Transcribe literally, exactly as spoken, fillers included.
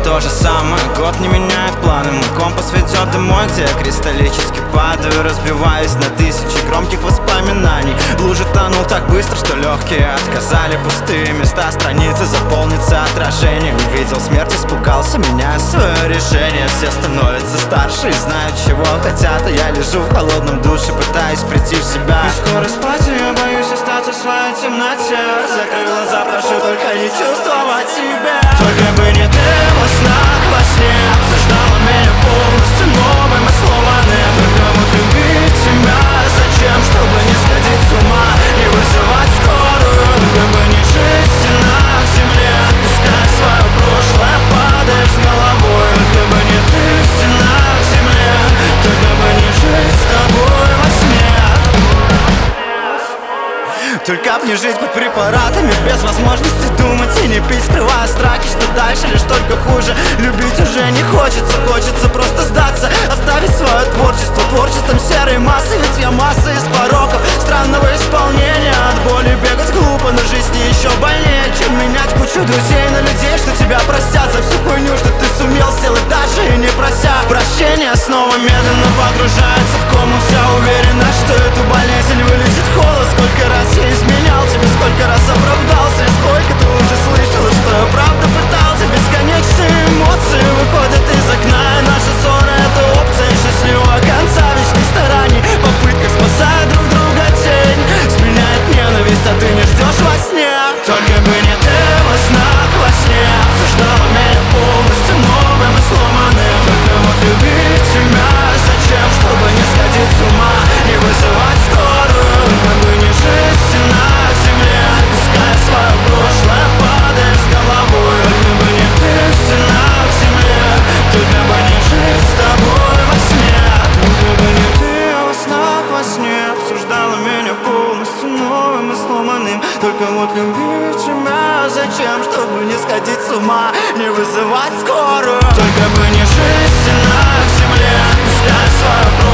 то же самое, год не меняет планы. Мой компас ведет домой, где я кристаллически падаю, разбиваясь на тысячи громких воспоминаний. В луже тонул так быстро, что легкие отказали. Пустые места страницы заполнятся отражением. Не видел смерть, испугался, меняя свое решение. Все становятся старше и знают, чего хотят, а я лежу в холодном душе, пытаюсь прийти в себя. И скоро спать, и я боюсь остаться в своей темноте. Закрой глаза, прошу только не чувствовать себя. Только бы не ты во снах, во сне обсуждала меня полностью новым и сломанным. Только вот любить тебя зачем, чтобы не сходить с ума, не вызывать скорую. Только бы не жить в стенах земле, отпуская свое прошлое, падаешь с головой. Только бы не ты в стенах земле, только бы не жить с тобой во сне. Только б не жить под препаратами, без возможности думать и не пить, скрывая страхи, что дальше лишь только хуже. Любить уже не хочется, хочется просто сдаться, оставить свое творчество творчеством серой массы. Ведь я масса из пороков, странного исполнения. От боли бегать глупо, но жизни еще больнее, чем менять кучу друзей на людей, что тебя простят за всю хуйню, что ты сумел сделать даже и не прося прощения. Снова медленно погружается в кому, вся уверена, что эту болезнь вылечит холод. Сколько раз я изменял тебе, сколько раз оправдался, и сколько ты уже слышала, что я правда пытался. Бесконечные эмоции выходят из окна, и наша ссора — это опция счастливого конца. Вечных стараний, попытка спасать друг друга тень сменяет ненависть, а ты не ждешь во сне. Только бы не ты во снах, во сне обсуждала меня полностью новым и сломанным. Только вот любить тебя зачем, чтобы не сходить с ума, не вызывать скорую. Только бы не жить в стенах земле, отпуская свое прошлое, падаешь с головой. Только бы не ты в стенах земле, только бы не жить с тобой во сне. Только бы не ты во снах, во сне обсуждала меня полностью новым и сломанным. Только вот любить тебя зачем, чтобы не сходить с ума, не вызывать скорую. Только бы не жить в стенах земле, отпуская свое прошлое,